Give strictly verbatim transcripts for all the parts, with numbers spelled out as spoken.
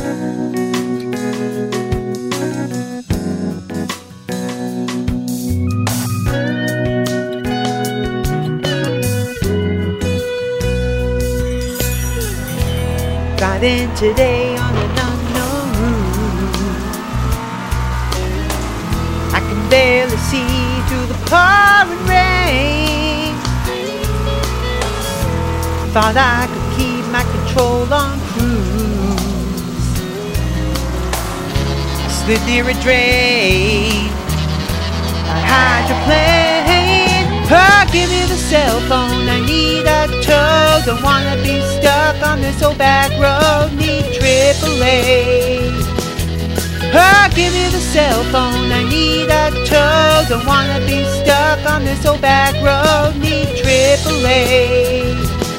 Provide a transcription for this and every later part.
Driving today on an unknown route. I can barely see through the pouring rain. Thought I could keep my control on cruise. I slid near a drain. I hydroplane. Oh, give me the cell phone, I need a tow. Don't wanna be stuck on this old back road. Need triple A. Oh, give me the cell phone, I need a tow. Don't wanna be stuck on this old back road. Need triple A.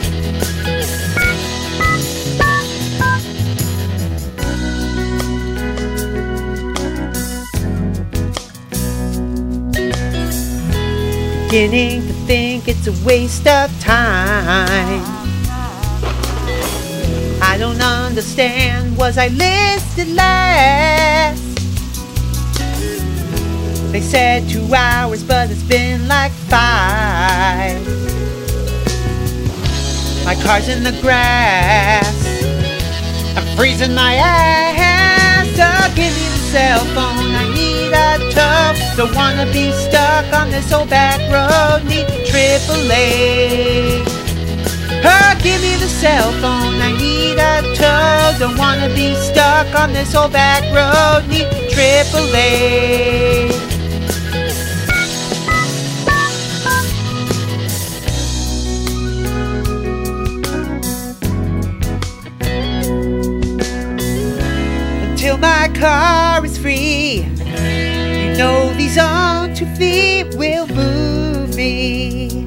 Beginning to think it's a waste of time. I don't understand, was I listed last? They said two hours, but it's been like five. My car's in the grass, I'm freezing my ass. So give me the cell phone, I need a tow. Don't wanna be stuck on this old back road. Need triple A. Oh, give me the cell phone, I need a tow. Don't wanna be stuck on this old back road. Need triple A. Until my car is free, you know these own two feet will move me.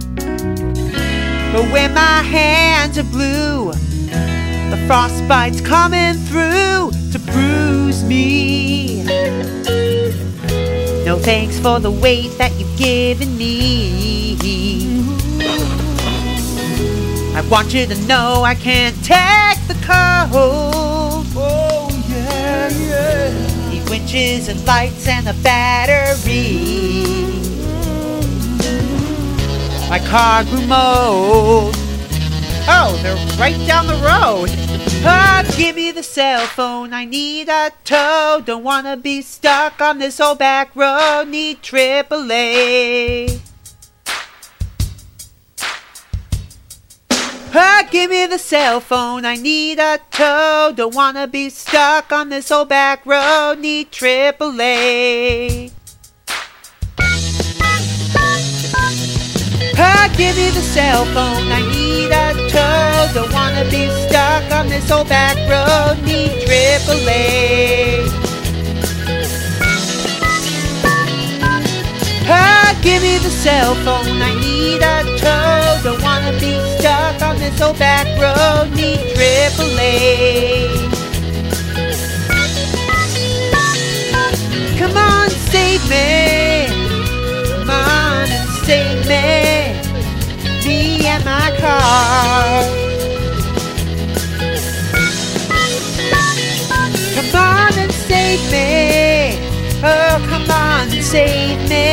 But when my hands are blue, the frostbite's coming through to bruise me. No thanks for the weight that you've given me. I want you to know I can't take the cold. Oh yeah, yeah. Need winches and lights and a battery. My car grew mold. Oh, they're right down the road. Oh, give me the cell phone, I need a tow. Don't wanna be stuck on this old back road. Need triple A. Oh, give me the cell phone, I need a tow. Don't wanna be stuck on this old back road. Need triple A. Oh, give me the cell phone, I need a tow. Don't wanna be stuck on this old back road. Need triple A. Oh, give me the cell phone, I need a tow. Don't wanna be stuck on this old back road. Need triple A. Come on, save me. Come on and save me. Me and my car. Come on and save me. Oh, come on and save me.